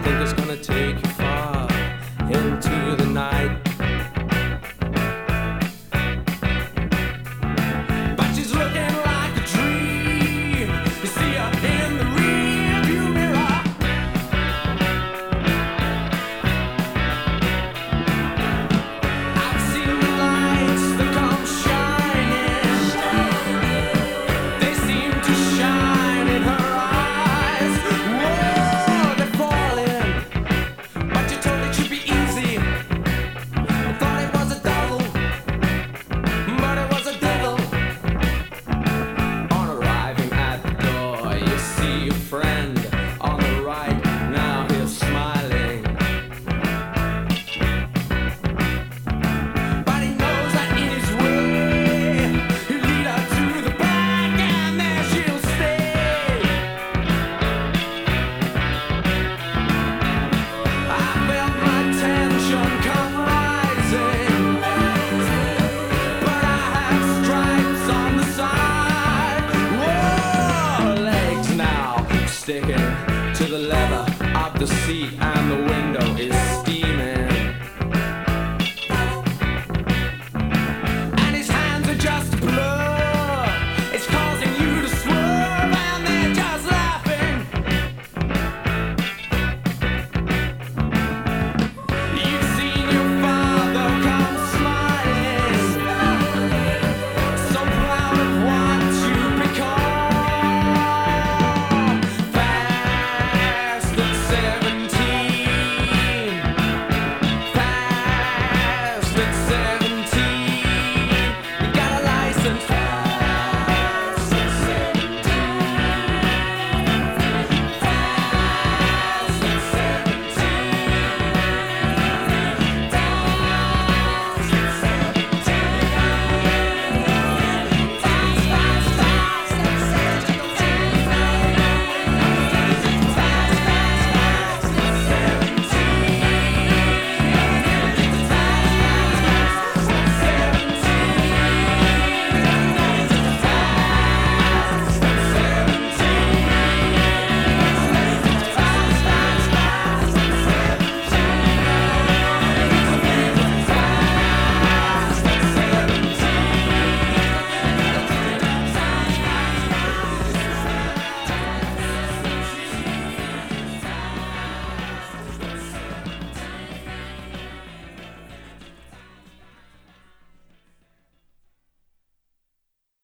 think it's gonna take you far into the night. But she's looking like a dream. You see her in the rearview mirror. I've seen the lights that come shining. They seem to shine in her eyes. Whoa, they're falling. But you told it should be easy. I thought it was a devil, but it was a devil. On arriving at the door, you see your friend on the right. Now he's smiling, but he knows that in his way he'll lead her to the back, and there she'll stay. I felt my tension come rising, but I have stripes on the side. Whoa, legs now sticking to the leather of the seat, and the window is